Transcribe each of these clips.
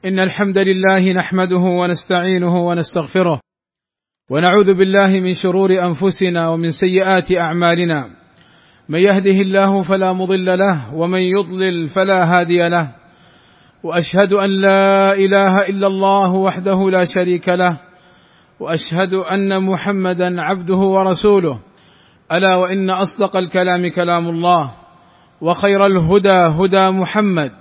إن الحمد لله نحمده ونستعينه ونستغفره ونعوذ بالله من شرور أنفسنا ومن سيئات أعمالنا. من يهده الله فلا مضل له ومن يضلل فلا هادي له، وأشهد أن لا إله إلا الله وحده لا شريك له، وأشهد أن محمدا عبده ورسوله. ألا وإن أصدق الكلام كلام الله، وخير الهدى هدى محمد،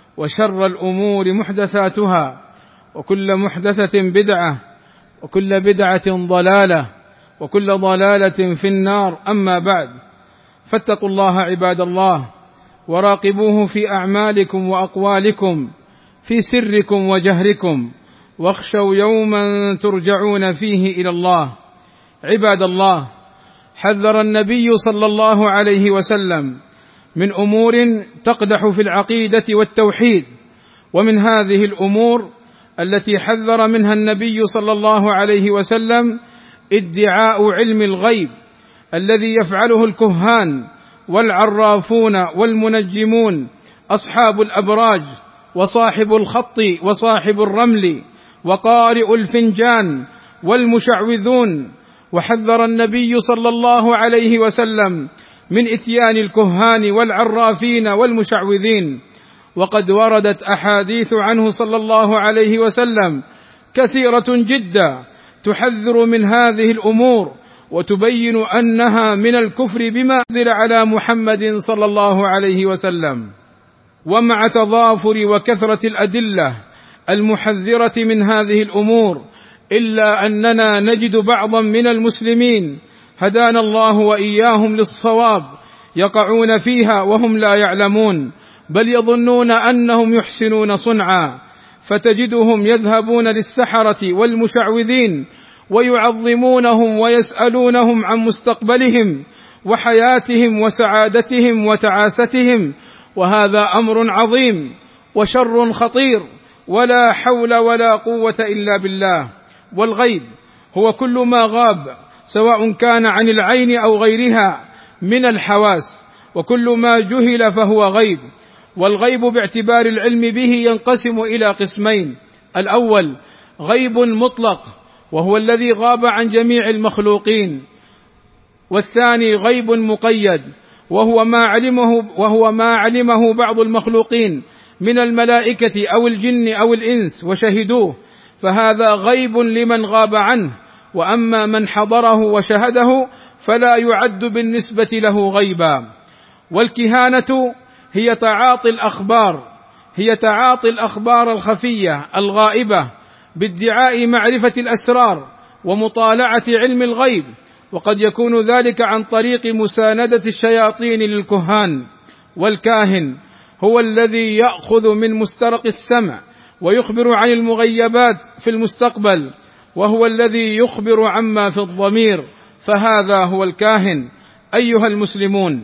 وشر الأمور محدثاتها، وكل محدثة بدعة، وكل بدعة ضلالة، وكل ضلالة في النار. أما بعد، فاتقوا الله عباد الله، وراقبوه في أعمالكم وأقوالكم، في سركم وجهركم، واخشوا يوما ترجعون فيه إلى الله. عباد الله، حذر النبي صلى الله عليه وسلم من أمور تقدح في العقيدة والتوحيد، ومن هذه الأمور التي حذر منها النبي صلى الله عليه وسلم ادعاء علم الغيب الذي يفعله الكهان والعرافون والمنجمون، أصحاب الأبراج، وصاحب الخط، وصاحب الرمل، وقارئ الفنجان، والمشعوذون. وحذر النبي صلى الله عليه وسلم من إتيان الكهان والعرافين والمشعوذين، وقد وردت أحاديث عنه صلى الله عليه وسلم كثيرة جدا تحذر من هذه الأمور، وتبين أنها من الكفر بما أنزل على محمد صلى الله عليه وسلم. ومع تضافر وكثرة الأدلة المحذرة من هذه الأمور، إلا أننا نجد بعضا من المسلمين هدانا الله وإياهم للصواب يقعون فيها وهم لا يعلمون، بل يظنون أنهم يحسنون صنعا، فتجدهم يذهبون للسحرة والمشعوذين ويعظمونهم ويسألونهم عن مستقبلهم وحياتهم وسعادتهم وتعاستهم، وهذا أمر عظيم وشر خطير، ولا حول ولا قوة إلا بالله. والغيب هو كل ما غاب، سواء كان عن العين أو غيرها من الحواس، وكل ما جهل فهو غيب. والغيب باعتبار العلم به ينقسم إلى قسمين: الأول غيب مطلق، وهو الذي غاب عن جميع المخلوقين، والثاني غيب مقيد، وهو ما علمه بعض المخلوقين من الملائكة أو الجن أو الإنس وشهدوه، فهذا غيب لمن غاب عنه، وأما من حضره وشهده فلا يعد بالنسبة له غيبا. والكهانة هي تعاطي الأخبار الخفية الغائبة بادعاء معرفة الأسرار ومطالعة علم الغيب، وقد يكون ذلك عن طريق مساندة الشياطين للكهان. والكاهن هو الذي يأخذ من مسترق السمع ويخبر عن المغيبات في المستقبل، وهو الذي يخبر عما في الضمير، فهذا هو الكاهن. أيها المسلمون،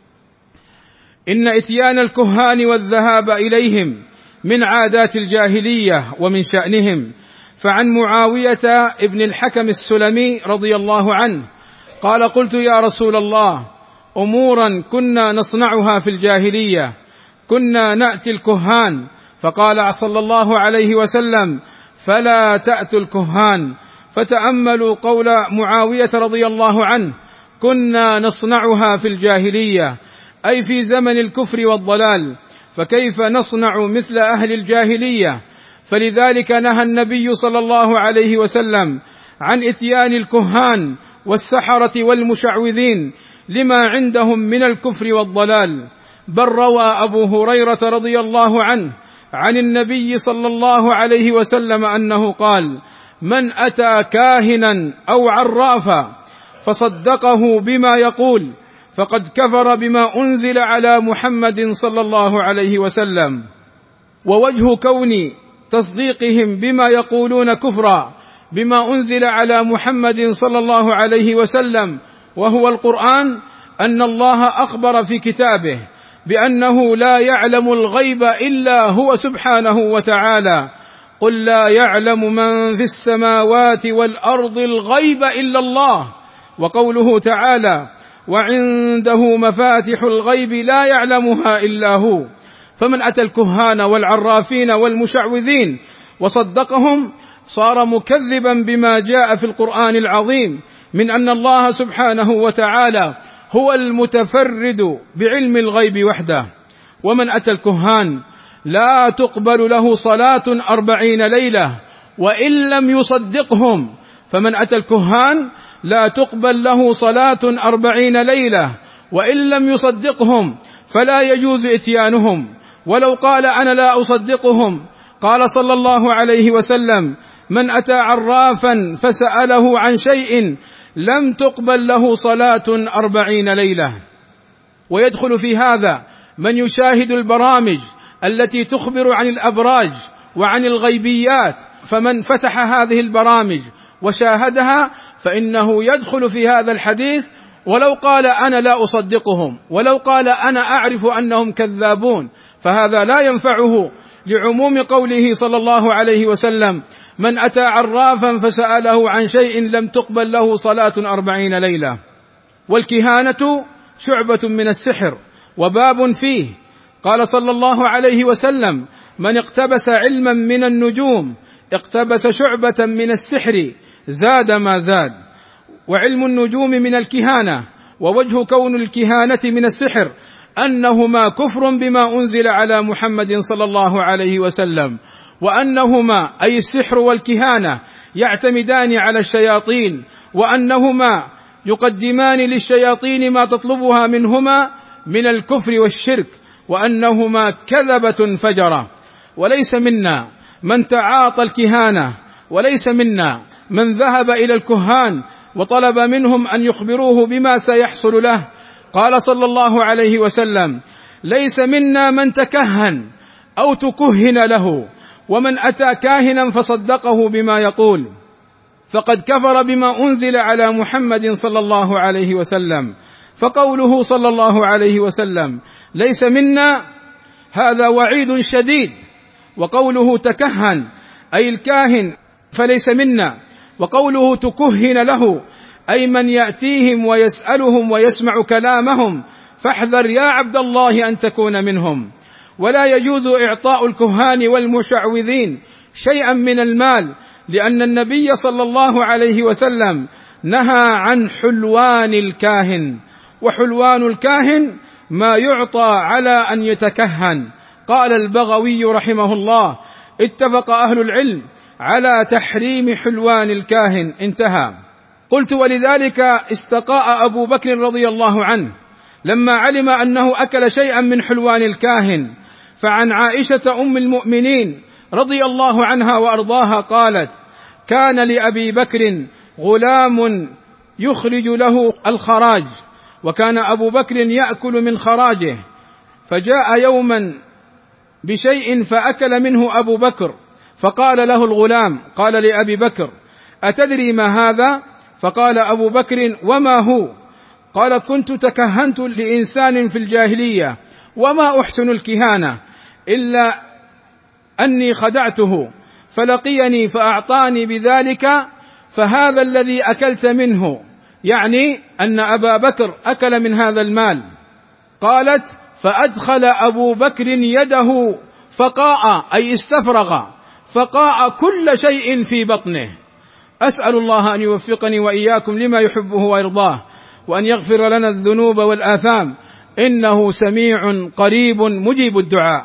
إن إتيان الكهان والذهاب إليهم من عادات الجاهلية ومن شأنهم. فعن معاوية ابن الحكم السلمي رضي الله عنه قال: قلت يا رسول الله، أمورا كنا نصنعها في الجاهلية، كنا نأتي الكهان، فقال صلى الله عليه وسلم: فلا تأتوا الكهان. فتأملوا قول معاوية رضي الله عنه: كنا نصنعها في الجاهلية، أي في زمن الكفر والضلال، فكيف نصنع مثل أهل الجاهلية؟ فلذلك نهى النبي صلى الله عليه وسلم عن إتيان الكهان والسحرة والمشعوذين لما عندهم من الكفر والضلال. بل روى أبو هريرة رضي الله عنه عن النبي صلى الله عليه وسلم أنه قال: من أتى كاهنا أو عرافا فصدقه بما يقول فقد كفر بما أنزل على محمد صلى الله عليه وسلم. ووجه كون تصديقهم بما يقولون كفرا بما أنزل على محمد صلى الله عليه وسلم وهو القرآن، أن الله أخبر في كتابه بأنه لا يعلم الغيب إلا هو سبحانه وتعالى: قل لا يعلم من في السماوات والأرض الغيب إلا الله. وقوله تعالى: وعنده مفاتح الغيب لا يعلمها إلا هو. فمن أتى الكهان والعرافين والمشعوذين وصدقهم صار مكذبا بما جاء في القرآن العظيم من أن الله سبحانه وتعالى هو المتفرد بعلم الغيب وحده. ومن أتى الكهان لا تقبل له صلاة 40 ليلة وإن لم يصدقهم، فمن أتى الكهان لا تقبل له صلاة 40 ليلة وإن لم يصدقهم، فلا يجوز إتيانهم ولو قال أنا لا أصدقهم. قال صلى الله عليه وسلم: من أتى عرافا فسأله عن شيء لم تقبل له صلاة 40 ليلة. ويدخل في هذا من يشاهد البرامج التي تخبر عن الأبراج وعن الغيبيات، فمن فتح هذه البرامج وشاهدها فإنه يدخل في هذا الحديث ولو قال أنا لا أصدقهم، ولو قال أنا أعرف أنهم كذابون، فهذا لا ينفعه لعموم قوله صلى الله عليه وسلم: من أتى عرافا فسأله عن شيء لم تقبل له صلاة 40 ليلة. والكهانة شعبة من السحر وباب فيه. قال صلى الله عليه وسلم: من اقتبس علما من النجوم اقتبس شعبة من السحر زاد ما زاد. وعلم النجوم من الكهانة، ووجه كون الكهانة من السحر أنهما كفر بما أنزل على محمد صلى الله عليه وسلم، وأنهما أي السحر والكهانة يعتمدان على الشياطين، وأنهما يقدمان للشياطين ما تطلبها منهما من الكفر والشرك، وأنهما كذبة فجرة. وليس منا من تعاطى الكهانة، وليس منا من ذهب إلى الكهان وطلب منهم أن يخبروه بما سيحصل له. قال صلى الله عليه وسلم: ليس منا من تكهن أو تكهن له، ومن أتى كاهنا فصدقه بما يقول فقد كفر بما أنزل على محمد صلى الله عليه وسلم. فقوله صلى الله عليه وسلم ليس منا هذا وعيد شديد، وقوله تكهن أي الكاهن فليس منا، وقوله تكهن له أي من يأتيهم ويسألهم ويسمع كلامهم، فاحذر يا عبد الله أن تكون منهم. ولا يجوز إعطاء الكهان والمشعوذين شيئا من المال، لأن النبي صلى الله عليه وسلم نهى عن حلوان الكاهن، وحلوان الكاهن ما يعطى على أن يتكهن. قال البغوي رحمه الله: اتفق أهل العلم على تحريم حلوان الكاهن. انتهى. قلت: ولذلك استقاء أبو بكر رضي الله عنه لما علم أنه أكل شيئا من حلوان الكاهن. فعن عائشة أم المؤمنين رضي الله عنها وأرضاها قالت: كان لأبي بكر غلام يخرج له الخراج، وكان أبو بكر يأكل من خراجه، فجاء يوما بشيء فأكل منه أبو بكر، فقال له الغلام، قال لأبي بكر: أتدري ما هذا؟ فقال أبو بكر: وما هو؟ قال: كنت تكهنت لإنسان في الجاهلية، وما أحسن الكهانة إلا أني خدعته فلقيني فأعطاني بذلك، فهذا الذي أكلت منه، يعني أن أبا بكر أكل من هذا المال. قالت: فأدخل أبو بكر يده فقاء أي استفرغ، فقاء كل شيء في بطنه. أسأل الله أن يوفقني وإياكم لما يحبه ويرضاه، وأن يغفر لنا الذنوب والآثام، إنه سميع قريب مجيب الدعاء.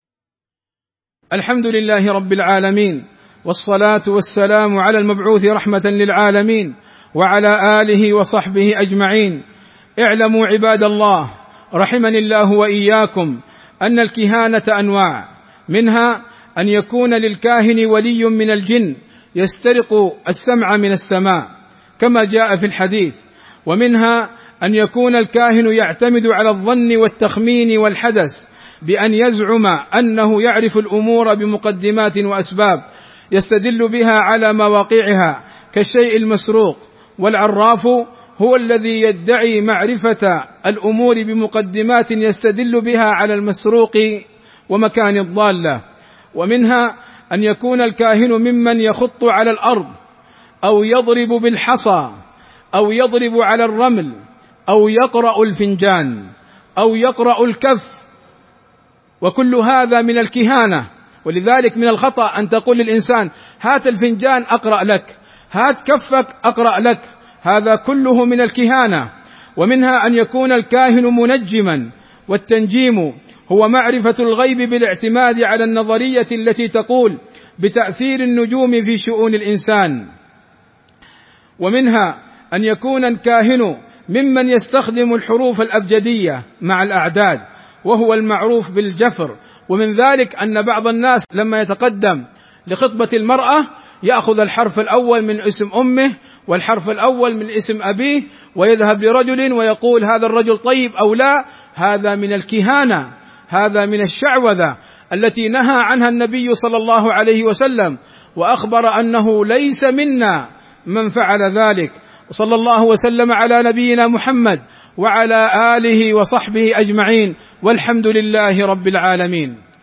الحمد لله رب العالمين، والصلاة والسلام على المبعوث رحمة للعالمين وعلى آله وصحبه أجمعين. اعلموا عباد الله رحمني الله وإياكم أن الكهانة أنواع، منها أن يكون للكاهن ولي من الجن يسترق السمع من السماء كما جاء في الحديث، ومنها أن يكون الكاهن يعتمد على الظن والتخمين والحدث بأن يزعم أنه يعرف الأمور بمقدمات وأسباب يستدل بها على مواقعها كالشيء المسروق. والعراف هو الذي يدعي معرفة الأمور بمقدمات يستدل بها على المسروق ومكان الضالة. ومنها أن يكون الكاهن ممن يخط على الأرض أو يضرب بالحصى أو يضرب على الرمل أو يقرأ الفنجان أو يقرأ الكف، وكل هذا من الكهانة. ولذلك من الخطأ أن تقول للإنسان: هات الفنجان أقرأ لك، هات كفك أقرأ لك، هذا كله من الكهانة. ومنها أن يكون الكاهن منجما، والتنجيم هو معرفة الغيب بالاعتماد على النظرية التي تقول بتأثير النجوم في شؤون الإنسان. ومنها أن يكون الكاهن ممن يستخدم الحروف الأبجدية مع الأعداد، وهو المعروف بالجفر. ومن ذلك أن بعض الناس لما يتقدم لخطبة المرأة يأخذ الحرف الأول من اسم أمه والحرف الأول من اسم أبيه، ويذهب لرجل ويقول هذا الرجل طيب أو لا. هذا من الكهانة، هذا من الشعوذة التي نهى عنها النبي صلى الله عليه وسلم، وأخبر أنه ليس منا من فعل ذلك. وصلى الله وسلم على نبينا محمد وعلى آله وصحبه أجمعين، والحمد لله رب العالمين.